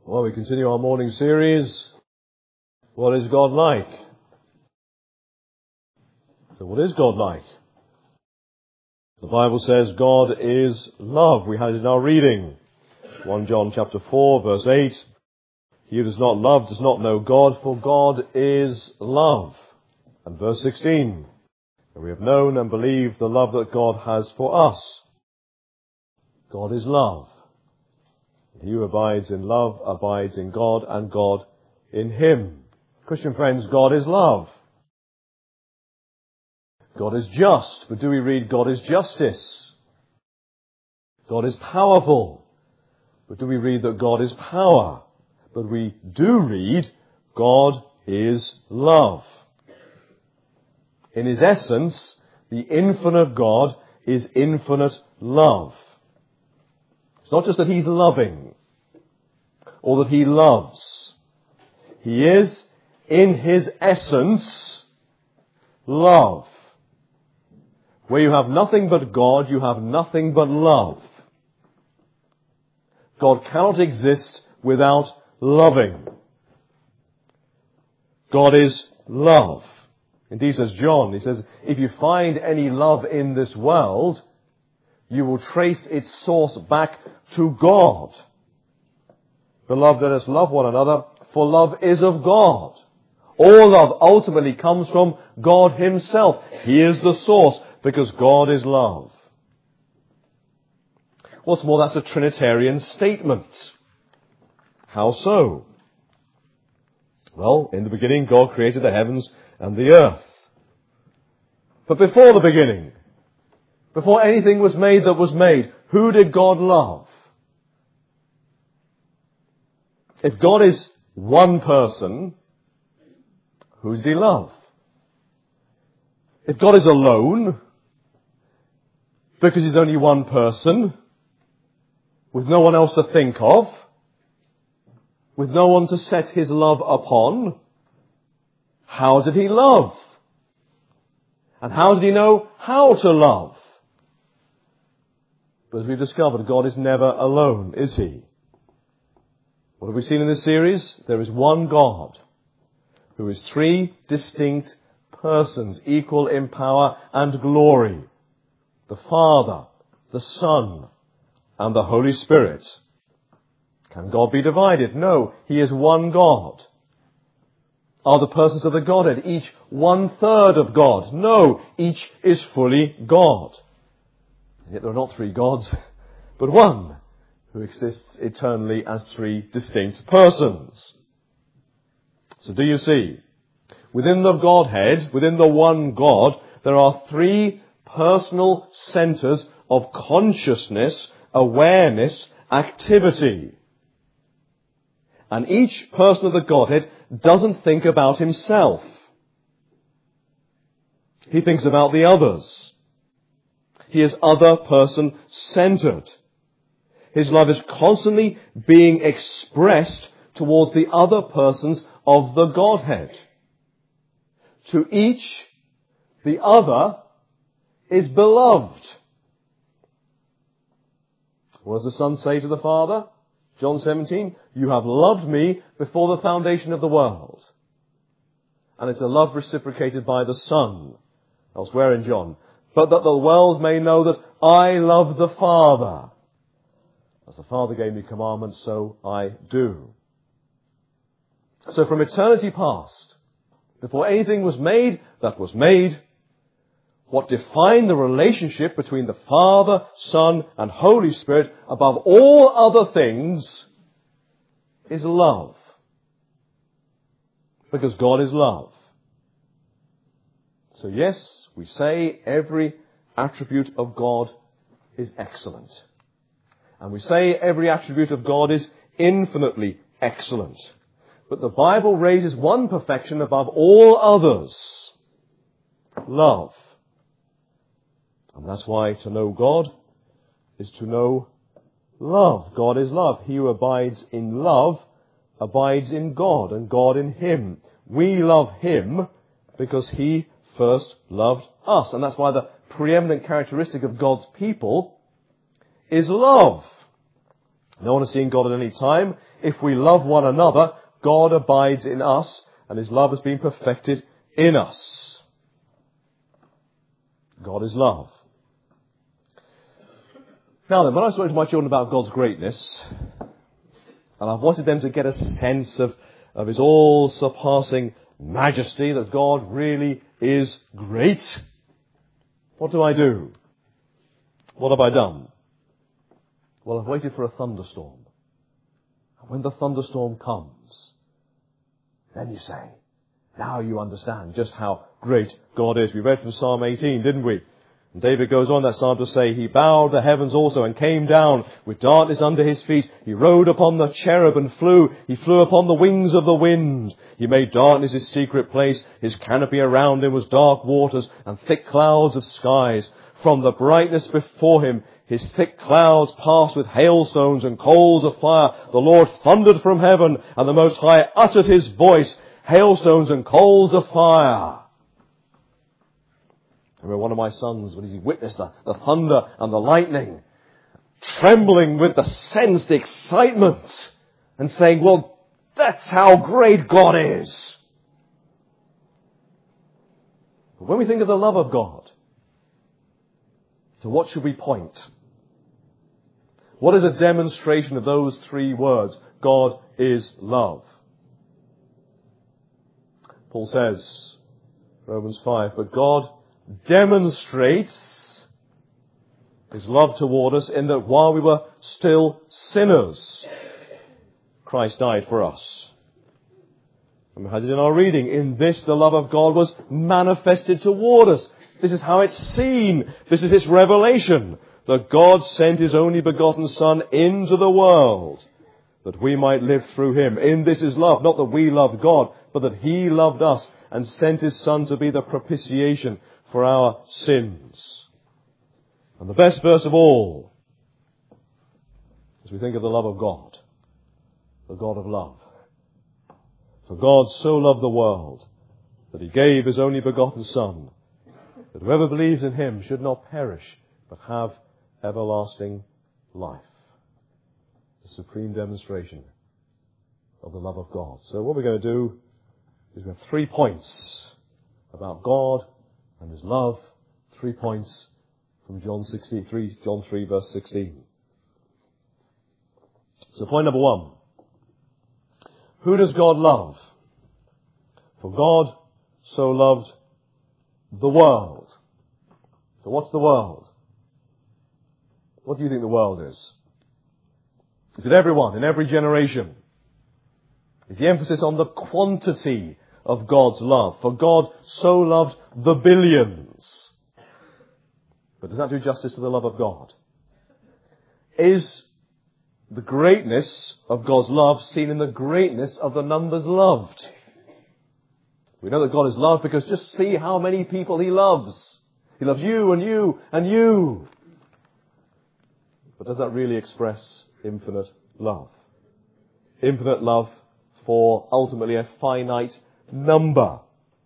Well, we continue our morning series, What is God Like? So what is God like? The Bible says God is love. We had it in our reading. 1 John chapter 4, verse 8. He who does not love does not know God, for God is love. And verse 16. And we have known and believed the love that God has for us. God is love. He who abides in love abides in God, and God in him. Christian friends, God is love. God is just, but do we read God is justice? God is powerful, but do we read that God is power? But we do read God is love. In his essence, the infinite God is infinite love. It's not just that he's loving or that he loves. He is, in his essence, love. Where you have nothing but God, you have nothing but love. God cannot exist without loving. God is love. Indeed, says John, he says, if you find any love in this world, you will trace its source back to God. Beloved, let us love one another, for love is of God. All love ultimately comes from God himself. He is the source, because God is love. What's more, that's a Trinitarian statement. How so? Well, in the beginning, God created the heavens and the earth. But before the beginning, before anything was made that was made, who did God love? If God is one person, who did he love? If God is alone, because he's only one person, with no one else to think of, with no one to set his love upon, how did he love? And how did he know how to love? But as we've discovered, God is never alone, is he? What have we seen in this series? There is one God who is three distinct persons, equal in power and glory. The Father, the Son, and the Holy Spirit. Can God be divided? No, he is one God. Are the persons of the Godhead each 1/3 of God? No, each is fully God. Yet there are not three gods, but one who exists eternally as three distinct persons. So do you see? Within the Godhead, within the one God, there are three personal centers of consciousness, awareness, activity. And each person of the Godhead doesn't think about himself. He thinks about the others. He is other person centered. His love is constantly being expressed towards the other persons of the Godhead. To each, the other is beloved. What does the Son say to the Father? John 17, you have loved me before the foundation of the world. And it's a love reciprocated by the Son, elsewhere in John. But that the world may know that I love the Father. As the Father gave me commandments, so I do. So from eternity past, before anything was made that was made, what defined the relationship between the Father, Son, and Holy Spirit above all other things is love. Because God is love. So yes, we say every attribute of God is excellent. And we say every attribute of God is infinitely excellent. But the Bible raises one perfection above all others. Love. And that's why to know God is to know love. God is love. He who abides in love abides in God, and God in him. We love him because he first loved us. And that's why the preeminent characteristic of God's people is love. No one has seen God at any time. If we love one another, God abides in us, and his love has been perfected in us. God is love. Now then, when I spoke to my children about God's greatness, and I wanted them to get a sense of his all-surpassing majesty, that God really is great, what do? What have I done? Well, I've waited for a thunderstorm. And when the thunderstorm comes, then you say, now you understand just how great God is. We read from Psalm 18, didn't we? And David goes on that psalm to say, he bowed the heavens also and came down with darkness under his feet. He rode upon the cherub and flew. He flew upon the wings of the wind. He made darkness his secret place. His canopy around him was dark waters and thick clouds of skies. From the brightness before him, his thick clouds passed with hailstones and coals of fire. The Lord thundered from heaven, and the Most High uttered his voice, hailstones and coals of fire. I remember one of my sons, when he witnessed the thunder and the lightning, trembling with the sense, the excitement, and saying, well, that's how great God is. But when we think of the love of God, to what should we point? What is a demonstration of those three words? God is love. Paul says, Romans 5, but God demonstrates his love toward us in that while we were still sinners, Christ died for us. And we had it in our reading. In this the love of God was manifested toward us. This is how it's seen. This is its revelation. That God sent his only begotten Son into the world that we might live through him. In this is love. Not that we loved God, but that he loved us and sent his Son to be the propitiation for our sins. And the best verse of all, as we think of the love of God, the God of love. For God so loved the world that he gave his only begotten Son, that whoever believes in him should not perish, but have everlasting life. The supreme demonstration of the love of God. So what we're going to do is we have 3 points about God and his love. 3 points from John 3 verse 16. So point number 1. Who does God love? For God so loved the world. So what's the world? What do you think the world is? Is it everyone in every generation? Is the emphasis on the quantity of God's love? For God so loved the billions. But does that do justice to the love of God? Is the greatness of God's love seen in the greatness of the numbers loved? We know that God is love because just see how many people he loves. He loves you and you and you. But does that really express infinite love? Infinite love for ultimately a finite number.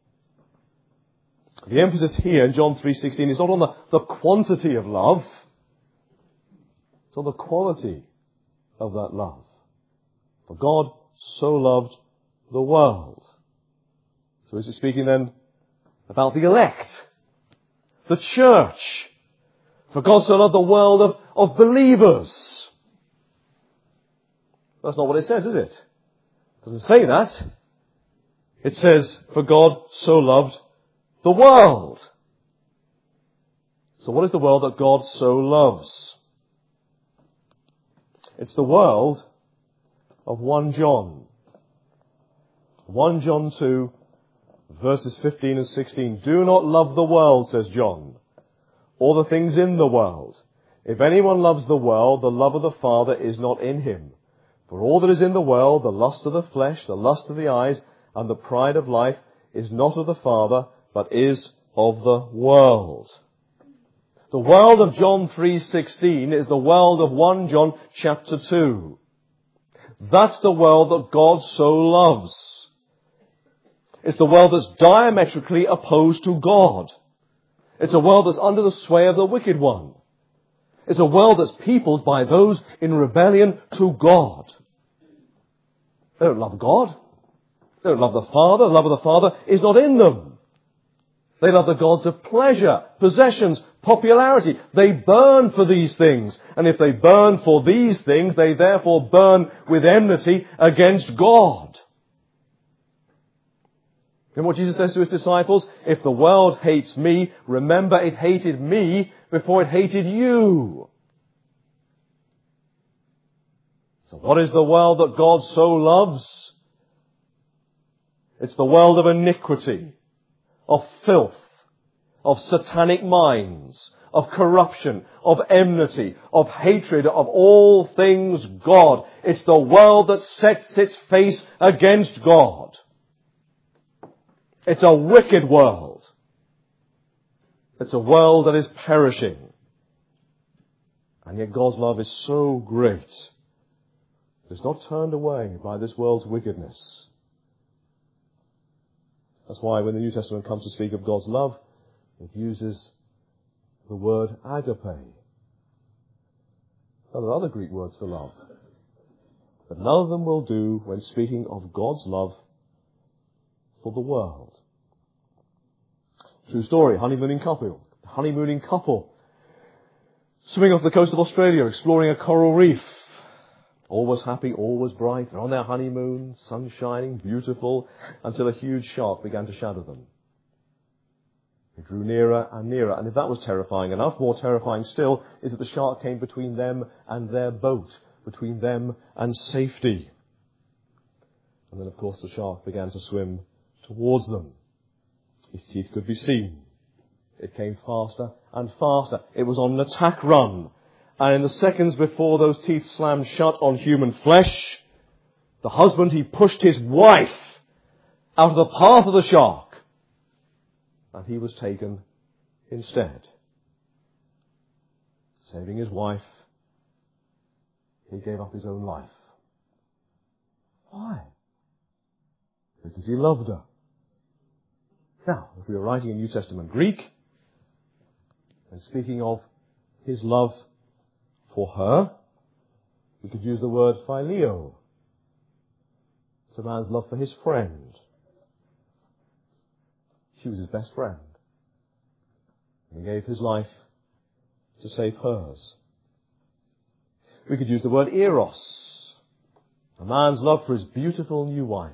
The emphasis here in John 3:16 is not on the quantity of love. It's on the quality of that love. For God so loved the world. So is he speaking then about the elect? The church? For God so loved the world of believers. That's not what it says, is it? It doesn't say that. It says, for God so loved the world. So what is the world that God so loves? It's the world of 1 John. 1 John 2, verses 15 and 16. Do not love the world, says John, or the things in the world. If anyone loves the world, the love of the Father is not in him. For all that is in the world, the lust of the flesh, the lust of the eyes, and the pride of life, is not of the Father, but is of the world. The world of John 3:16 is the world of 1 John chapter 2. That's the world that God so loves. It's the world that's diametrically opposed to God. It's a world that's under the sway of the wicked one. It's a world that's peopled by those in rebellion to God. They don't love God. They don't love the Father. The love of the Father is not in them. They love the gods of pleasure, possessions, popularity. They burn for these things. And if they burn for these things, they therefore burn with enmity against God. And what Jesus says to his disciples, if the world hates me, remember it hated me before it hated you. So what is the world that God so loves? It's the world of iniquity, of filth, of satanic minds, of corruption, of enmity, of hatred of all things God. It's the world that sets its face against God. It's a wicked world. It's a world that is perishing. And yet God's love is so great. It's not turned away by this world's wickedness. That's why when the New Testament comes to speak of God's love, it uses the word agape. There are other Greek words for love, but none of them will do when speaking of God's love for the world. True story, honeymooning couple, swimming off the coast of Australia, exploring a coral reef. All was happy, all was bright. They're on their honeymoon, sun shining, beautiful, until a huge shark began to shadow them. It drew nearer and nearer, and if that was terrifying enough, more terrifying still is that the shark came between them and their boat, between them and safety. And then, of course, the shark began to swim towards them. Its teeth could be seen. It came faster and faster. It was on an attack run. And in the seconds before those teeth slammed shut on human flesh, the husband, he pushed his wife out of the path of the shark. And he was taken instead. Saving his wife, he gave up his own life. Why? Because he loved her. Now, if we were writing in New Testament Greek, and speaking of his love for her, we could use the word phileo. It's a man's love for his friend. She was his best friend. And he gave his life to save hers. We could use the word eros. A man's love for his beautiful new wife.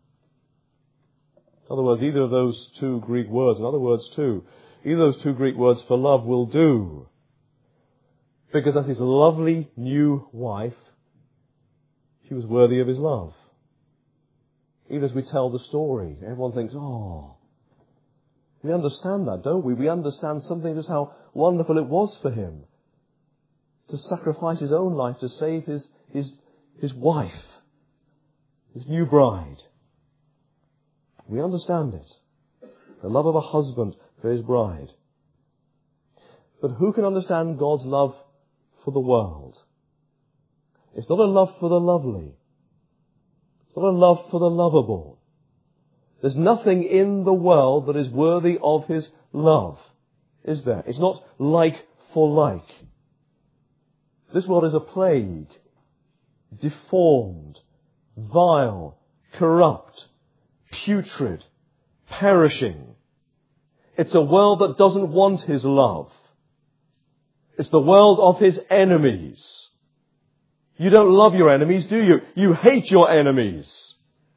In other words, either of those two Greek words, either of those two Greek words for love will do. Because as his lovely new wife, she was worthy of his love. Even as we tell the story, everyone thinks, oh, we understand that, don't we? We understand something just how wonderful it was for him to sacrifice his own life to save his wife, his new bride. We understand it. The love of a husband for his bride. But who can understand God's love for the world? It's not a love for the lovely. It's not a love for the lovable. There's nothing in the world that is worthy of his love, is there? It's not like for like. This world is a plague, deformed, vile, corrupt, putrid, perishing. It's a world that doesn't want his love. It's the world of his enemies. You don't love your enemies, do you? You hate your enemies.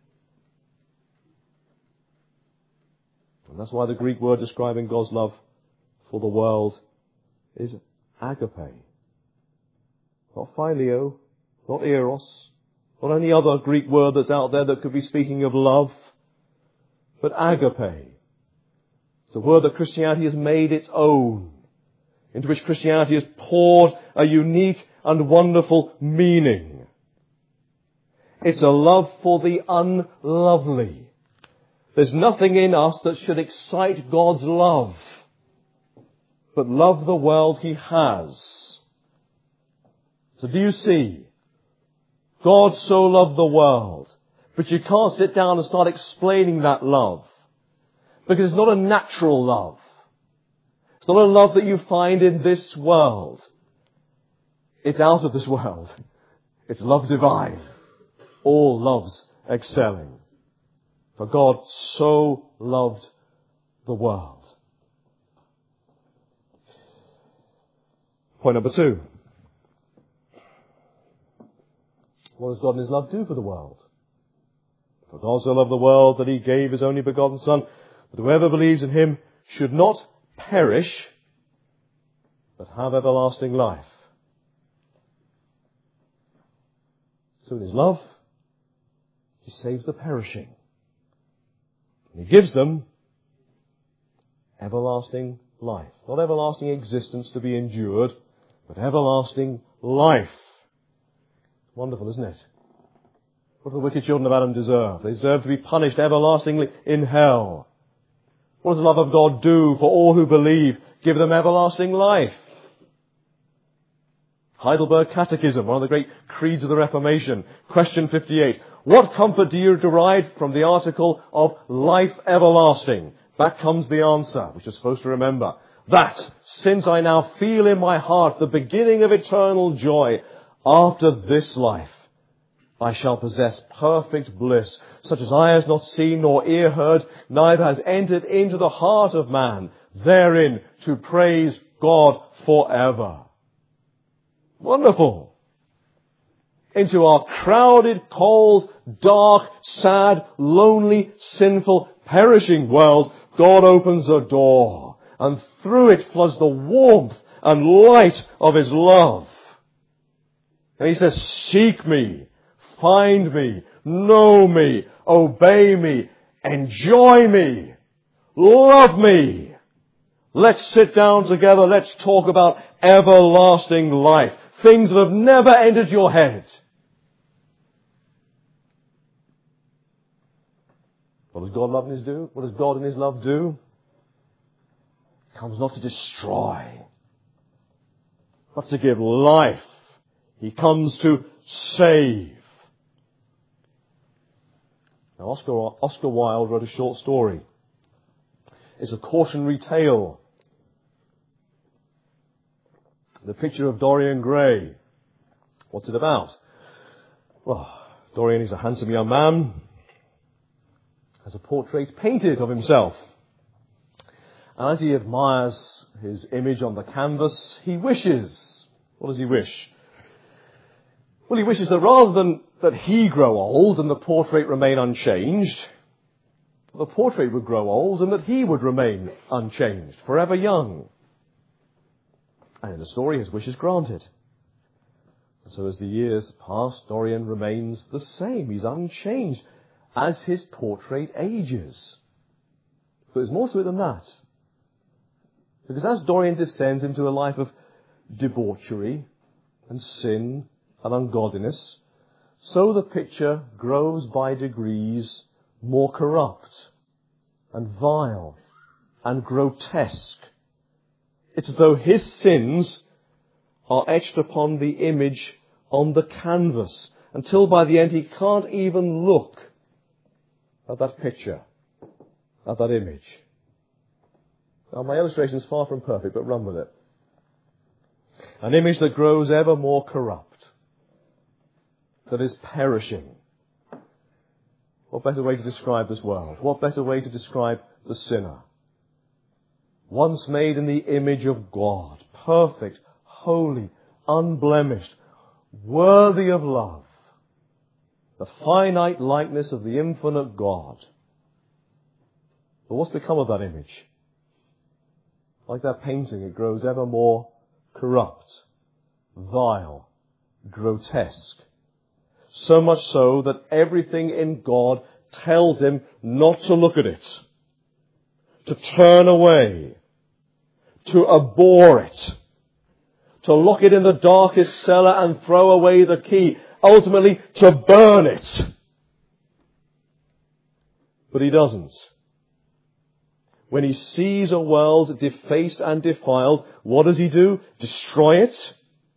And that's why the Greek word describing God's love for the world is agape. Not phileo, not eros, not any other Greek word that's out there that could be speaking of love, but agape. It's a word that Christianity has made its own, into which Christianity has poured a unique and wonderful meaning. It's a love for the unlovely. There's nothing in us that should excite God's love, but love the world he has. So do you see? God so loved the world, but you can't sit down and start explaining that love, because it's not a natural love. It's not a love that you find in this world. It's out of this world. It's love divine. All loves excelling. For God so loved the world. Point number 2. What does God in His love do for the world? For God so loved the world that He gave His only begotten Son, that whoever believes in Him should not perish, but have everlasting life. So in His love, He saves the perishing. And He gives them everlasting life. Not everlasting existence to be endured, but everlasting life. Wonderful, isn't it? What do the wicked children of Adam deserve? They deserve to be punished everlastingly in hell. What does the love of God do for all who believe? Give them everlasting life. Heidelberg Catechism, one of the great creeds of the Reformation. Question 58. What comfort do you derive from the article of life everlasting? Back comes the answer, which you're supposed to remember. That, since I now feel in my heart the beginning of eternal joy, after this life, I shall possess perfect bliss, such as eye has not seen nor ear heard, neither has entered into the heart of man, therein to praise God forever. Wonderful. Into our crowded, cold, dark, sad, lonely, sinful, perishing world, God opens a door, and through it floods the warmth and light of His love. And He says, seek me, find me, know me, obey me, enjoy me, love me. Let's sit down together, let's talk about everlasting life. Things that have never entered your head. What does God love in His do? What does God in His love do? He comes not to destroy, but to give life. He comes to save. Now, Oscar Wilde wrote a short story. It's a cautionary tale. The Picture of Dorian Gray. What's it about? Well, Dorian is a handsome young man. Has a portrait painted of himself. And as he admires his image on the canvas, he wishes. What does he wish? Well, he wishes that rather than that he grow old and the portrait remain unchanged, the portrait would grow old and that he would remain unchanged, forever young. And in the story, his wish is granted. And so as the years pass, Dorian remains the same. He's unchanged as his portrait ages. But there's more to it than that. Because as Dorian descends into a life of debauchery and sin and ungodliness, so the picture grows by degrees more corrupt and vile and grotesque. It's as though his sins are etched upon the image on the canvas, until by the end he can't even look at that picture, at that image. Now, my illustration is far from perfect, but run with it. An image that grows ever more corrupt, that is perishing. What better way to describe this world? What better way to describe the sinner? Once made in the image of God, perfect, holy, unblemished, worthy of love, the finite likeness of the infinite God. But what's become of that image? Like that painting, it grows ever more corrupt, vile, grotesque. So much so that everything in God tells him not to look at it, to turn away, to abhor it, to lock it in the darkest cellar and throw away the key, ultimately to burn it. But he doesn't. When he sees a world defaced and defiled, what does he do? Destroy it?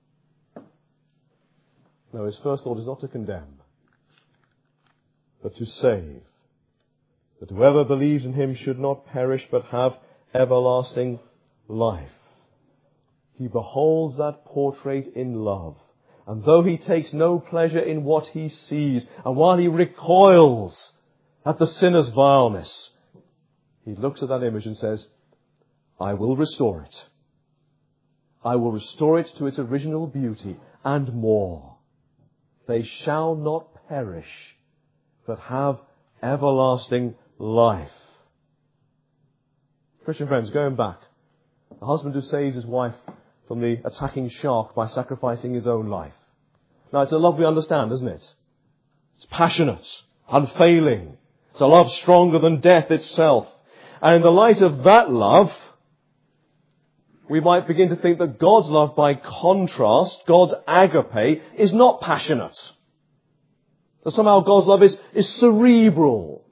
No, his first thought is not to condemn, but to save. That whoever believes in him should not perish, but have everlasting life. he beholds that portrait in love. And though he takes no pleasure in what he sees, and while he recoils at the sinner's vileness, he looks at that image and says, I will restore it. I will restore it to its original beauty and more. They shall not perish, but have everlasting life. Christian friends, going back, the husband who saves his wife from the attacking shark by sacrificing his own life. Now, it's a love we understand, isn't it? It's passionate, unfailing. It's a love stronger than death itself. And in the light of that love, we might begin to think that God's love, by contrast, God's agape, is not passionate. That somehow God's love is cerebral.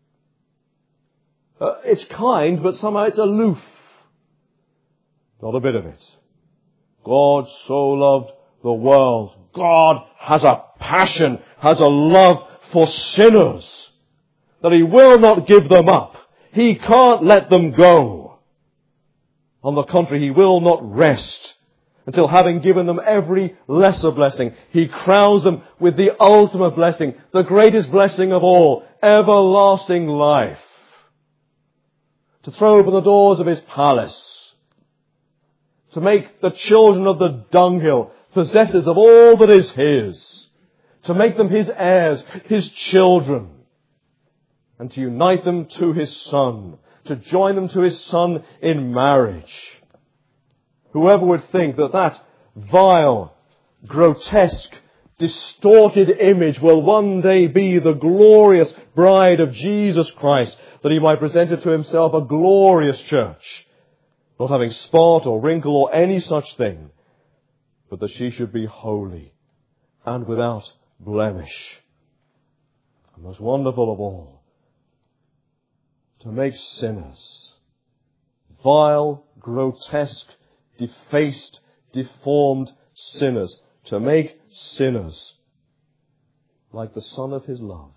It's kind, but somehow it's aloof. Not a bit of it. God so loved the world. God has a passion, has a love for sinners, that he will not give them up. He can't let them go. On the contrary, he will not rest until, having given them every lesser blessing, he crowns them with the ultimate blessing, the greatest blessing of all, everlasting life. To throw open the doors of his palace, to make the children of the dunghill possessors of all that is his, to make them his heirs, his children, and to unite them to his Son, to join them to his Son in marriage. Whoever would think that that vile, grotesque, distorted image will one day be the glorious bride of Jesus Christ, that he might present it to himself a glorious church, not having spot or wrinkle or any such thing, but that she should be holy and without blemish. The most wonderful of all, to make sinners, vile, grotesque, defaced, deformed sinners, to make sinners like the Son of his love,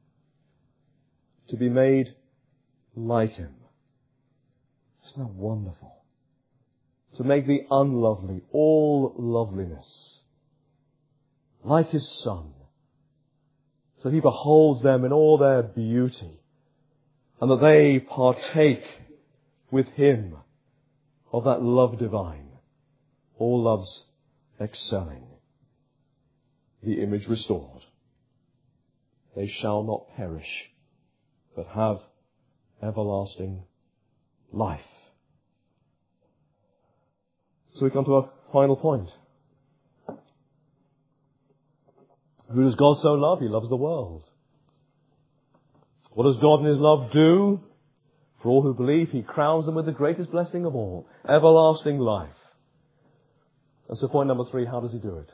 to be made like him. Isn't that wonderful? To make the unlovely all loveliness, like his Son, so he beholds them in all their beauty, and that they partake with him of that love divine, all loves excelling. The image restored. They shall not perish, but have everlasting life. So we come to our final point. Who does God so love? He loves the world. What does God in his love do? For all who believe, he crowns them with the greatest blessing of all, everlasting life. And so point number 3, how does he do it?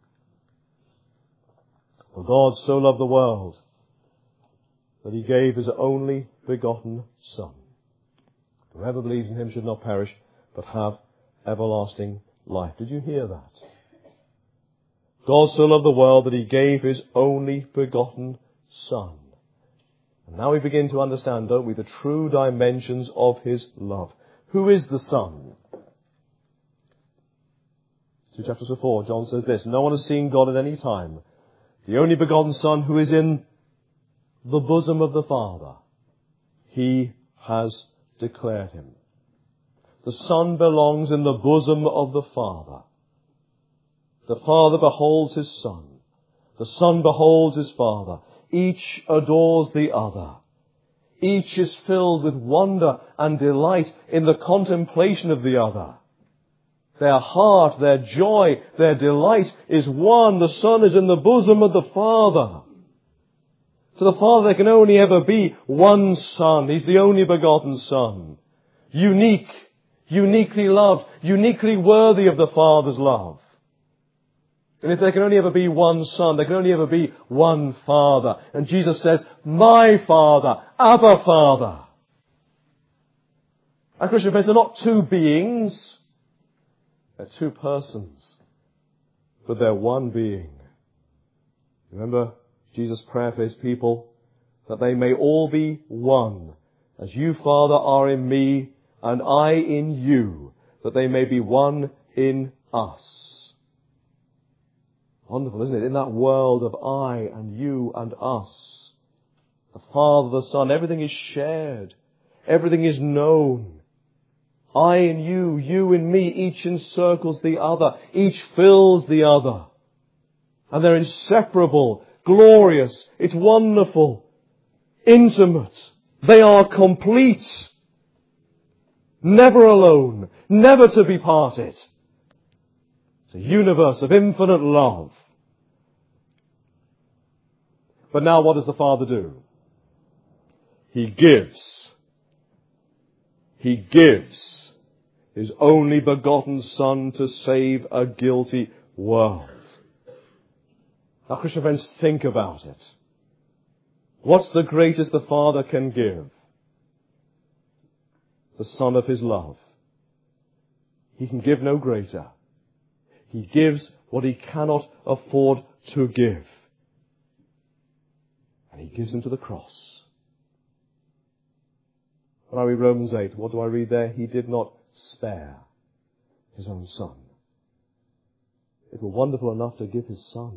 For God so loved the world that he gave his only begotten Son. Whoever believes in him should not perish, but have everlasting life. Did you hear that? God so loved the world that he gave his only begotten Son. And now we begin to understand, don't we, the true dimensions of his love. Who is the Son? 2 chapters before, John says this, no one has seen God at any time. The only begotten Son who is in the bosom of the Father. He has declared him. The Son belongs in the bosom of the Father. The Father beholds his Son. The Son beholds his Father. Each adores the other. Each is filled with wonder and delight in the contemplation of the other. Their heart, their joy, their delight is one. The Son is in the bosom of the Father. To the Father there can only ever be one Son. He's the only begotten Son. Unique, uniquely loved, uniquely worthy of the Father's love. And if there can only ever be one Son, there can only ever be one Father. And Jesus says, my Father, Abba Father. And Christian friends, they're not two beings. They're two persons. But they're one being. Remember Jesus' prayer for his people? That they may all be one. As you, Father, are in me, and I in you. That they may be one in us. Wonderful, isn't it? In that world of I and you and us, the Father, the Son, everything is shared. Everything is known. I in you, you in me, each encircles the other. Each fills the other. And they're inseparable, glorious, it's wonderful, intimate. They are complete. Never alone, never to be parted. It's a universe of infinite love. But now what does the Father do? He gives. He gives His only begotten Son to save a guilty world. Now, Christian friends, think about it. What's the greatest the Father can give? The Son of His love. He can give no greater. He gives what He cannot afford to give. And He gives Him to the cross. When I read Romans 8, what do I read there? He did not spare His own Son. It were wonderful enough to give His Son.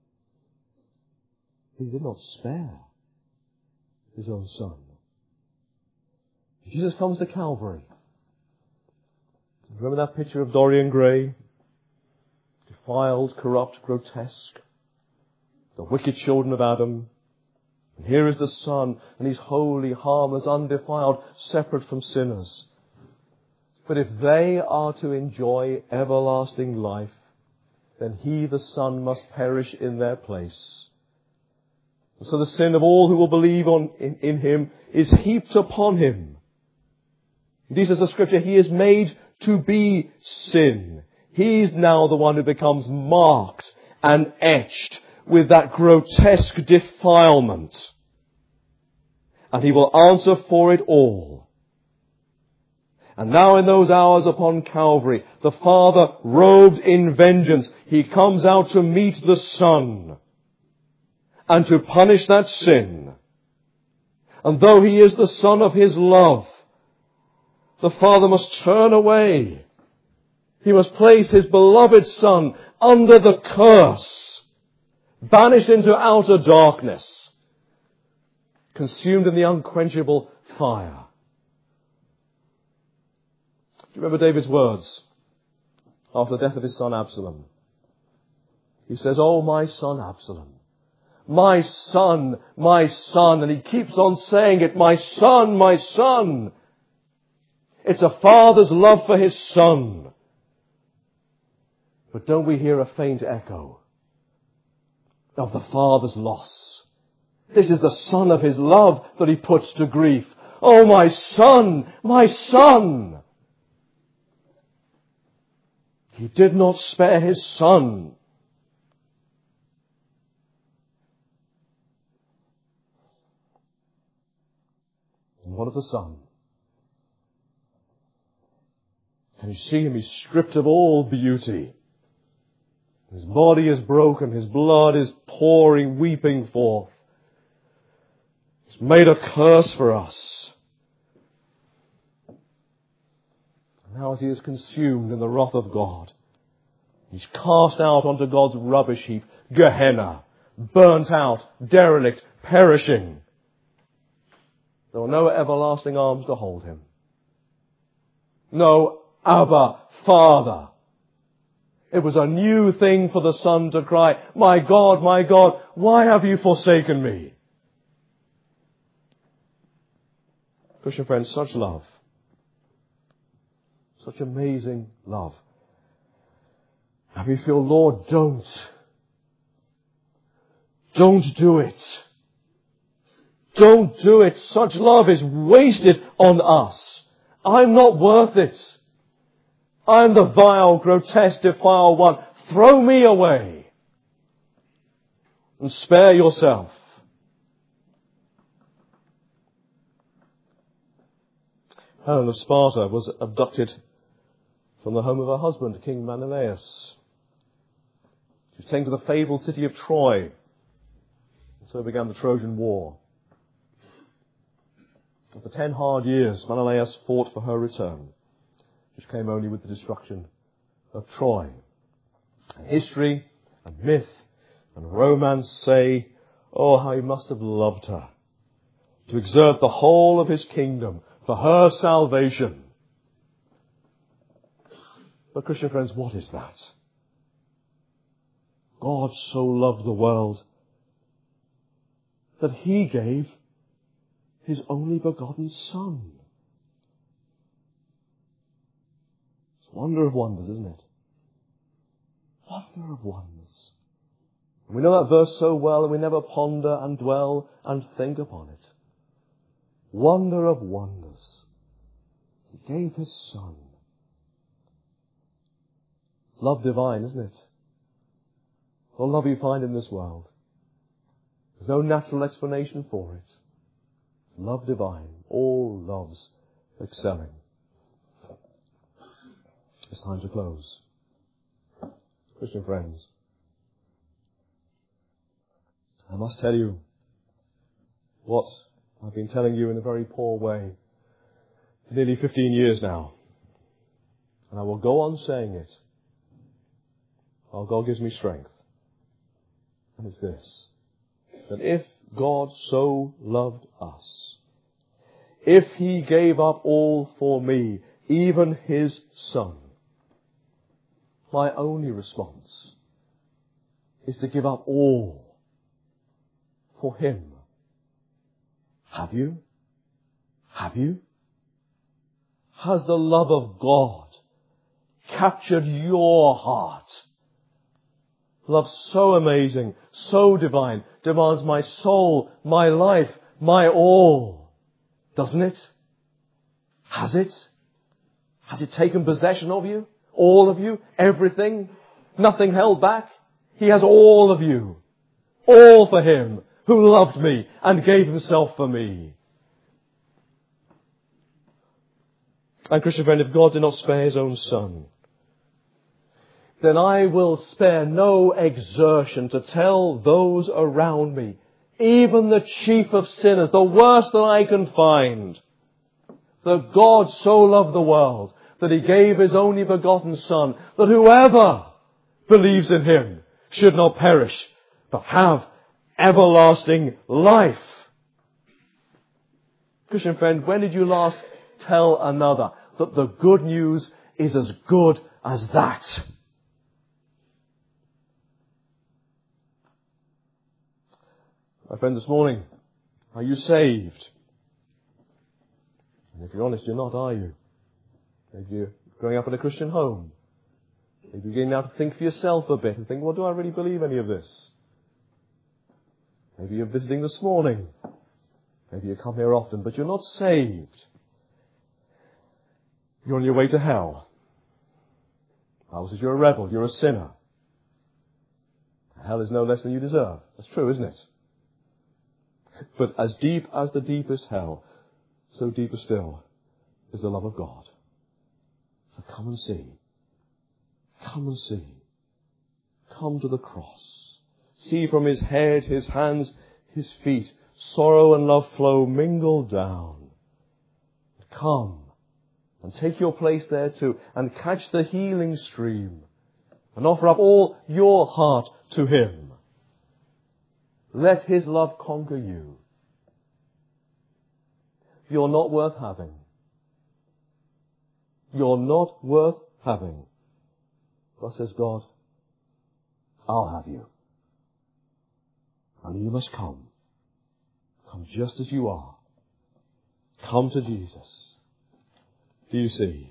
He did not spare His own Son. Jesus comes to Calvary. Remember that picture of Dorian Gray? Defiled, corrupt, grotesque. The wicked children of Adam. And here is the Son, and He's holy, harmless, undefiled, separate from sinners. But if they are to enjoy everlasting life, then He, the Son, must perish in their place. And so the sin of all who will believe in Him is heaped upon Him. Indeed, says the Scripture, He is made to be sin. He's now the one who becomes marked and etched with that grotesque defilement. And He will answer for it all. And now in those hours upon Calvary, the Father, robed in vengeance, He comes out to meet the Son and to punish that sin. And though He is the Son of His love, the Father must turn away. He must place His beloved Son under the curse, banished into outer darkness, consumed in the unquenchable fire. Do you remember David's words after the death of his son Absalom? He says, "Oh, my son Absalom, my son, my son," and he keeps on saying it, "My son, my son." It's a father's love for his son. But don't we hear a faint echo of the father's loss? This is the son of his love that he puts to grief. Oh, my son, my son. He did not spare his son. And what of the son? Can you see him? He's stripped of all beauty. His body is broken. His blood is pouring, weeping forth. He's made a curse for us. And now as he is consumed in the wrath of God, he's cast out onto God's rubbish heap, Gehenna, burnt out, derelict, perishing. There were no everlasting arms to hold him. No Abba, Father. It was a new thing for the Son to cry, my God, why have you forsaken me?" Christian friends, such love, such amazing love. Have you feel, Lord, don't do it. Don't do it. Such love is wasted on us. I'm not worth it. I'm the vile, grotesque, defiled one. Throw me away and spare yourself. Helen of Sparta was abducted from the home of her husband, King Menelaus. She was taken to the fabled city of Troy. And so began the Trojan War. And for 10 hard years, Menelaus fought for her return, which came only with the destruction of Troy. And history and myth and romance say, oh, how he must have loved her, to exert the whole of his kingdom for her salvation. But Christian friends, what is that? God so loved the world that he gave his only begotten Son. It's a wonder of wonders, isn't it? Wonder of wonders. And we know that verse so well, and we never ponder and dwell and think upon it. Wonder of wonders. He gave his Son. It's love divine, isn't it? All love you find in this world. There's no natural explanation for it. It's love divine. All loves excelling. It's time to close. Christian friends, I must tell you what I've been telling you in a very poor way for nearly 15 years now. And I will go on saying it while God gives me strength. And it's this, that if God so loved us, if he gave up all for me, even his Son, my only response is to give up all for him. Have you? Have you? Has the love of God captured your heart? Love so amazing, so divine, demands my soul, my life, my all. Doesn't it? Has it? Has it taken possession of you? All of you? Everything? Nothing held back? He has all of you. All for him who loved me and gave himself for me. And Christian friend, if God did not spare his own Son, then I will spare no exertion to tell those around me, even the chief of sinners, the worst that I can find, that God so loved the world that he gave his only begotten Son, that whoever believes in him should not perish, but have everlasting life. Christian friend, when did you last tell another that the good news is as good as that? My friend, this morning, are you saved? And if you're honest, you're not, are you? Maybe you're growing up in a Christian home. Maybe you're beginning now to think for yourself a bit and think, well, do I really believe any of this? Maybe you're visiting this morning. Maybe you come here often, but you're not saved. You're on your way to hell. The Bible says you're a rebel, you're a sinner. Hell is no less than you deserve. That's true, isn't it? But as deep as the deepest hell, so deeper still is the love of God. So come and see. Come and see. Come to the cross. See from his head, his hands, his feet, sorrow and love flow mingled down. Come and take your place there too, and catch the healing stream, and offer up all your heart to him. Let his love conquer you. You're not worth having. You're not worth having. Thus says God, I'll have you. And you must come. Come just as you are. Come to Jesus. Do you see?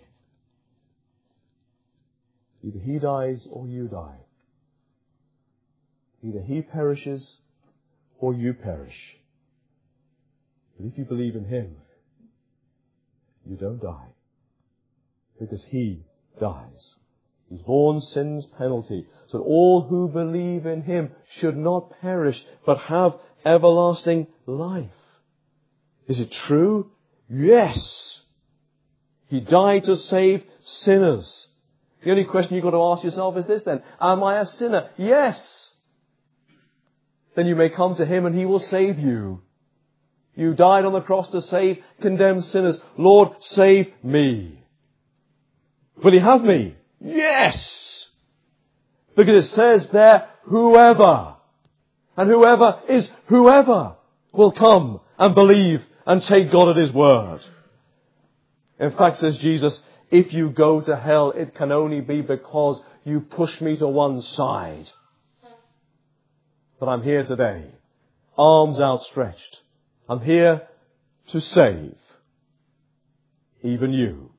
Either he dies or you die. Either he perishes or you perish. But if you believe in him, you don't die. Because he dies. He's borne sin's penalty, so that all who believe in him should not perish, but have everlasting life. Is it true? Yes. He died to save sinners. The only question you've got to ask yourself is this then: am I a sinner? Yes. Then you may come to him and he will save you. You died on the cross to save condemned sinners. Lord, save me. Will he have me? Yes! Because it says there, whoever. And whoever is whoever will come and believe and take God at His word. In fact, says Jesus, if you go to hell, it can only be because you push me to one side. But I'm here today, arms outstretched. I'm here to save even you.